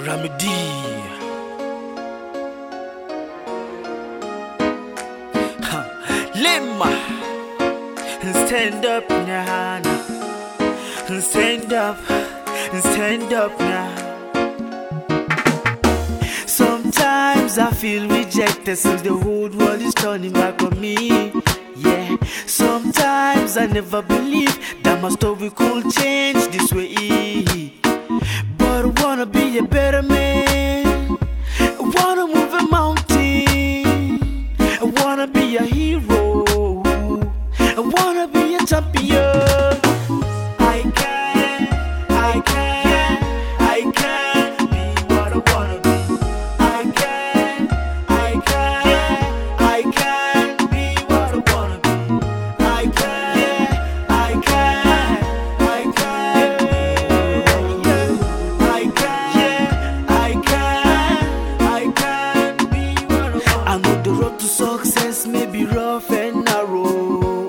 Remedy. Lima. Stand up now. Stand up now. Sometimes I feel rejected since the whole world is turning back on me. Yeah, sometimes I never believe that my story could change this way. But I wanna be a better man. I wanna move a mountain. I wanna be a hero. I wanna be a champion. I can be what I wanna be. I can be what I wanna be. I can be what I wanna. I know the road to success may be rough and narrow,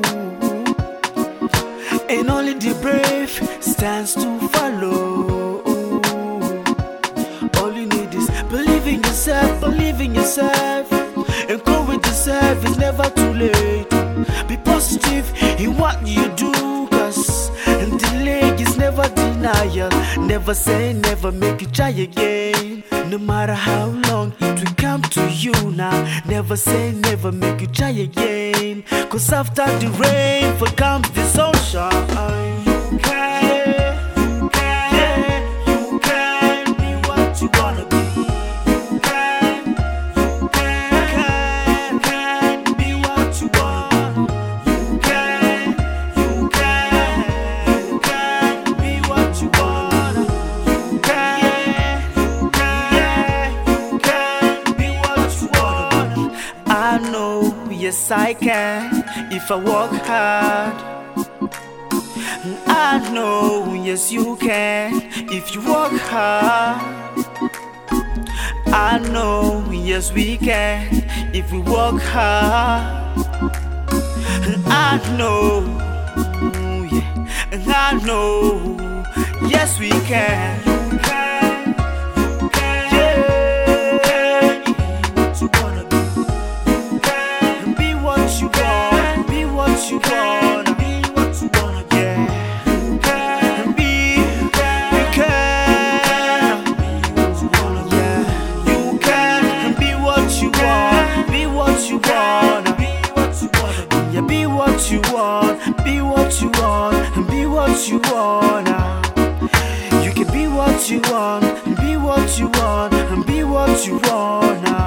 and only the brave stands to follow. All you need is believe in yourself, encourage yourself, it's never too late. Be positive in what you do, cause delay is never denial. Never say never, make you try again. No matter how long it will come to you now. Never say never, make you try again. Cause after the rain comes the sunshine. You can be what you wanna be. You can be what you want. You can be what you want. You can be what you want. I know, yes I can, if I work hard. I know, yes you can, if you work hard. I know, yes we can, if we work hard. I know, yeah, and I know, yes we can. You can, yeah, be what you wanna be. You can be what you want, be what you want, be what you wanna get. You can be, you can be what you want, be what you want, be what you wanna, yeah, be what you want, be what you want, and be what you wanna. You can be what you want, and be what you want, and be what you wanna.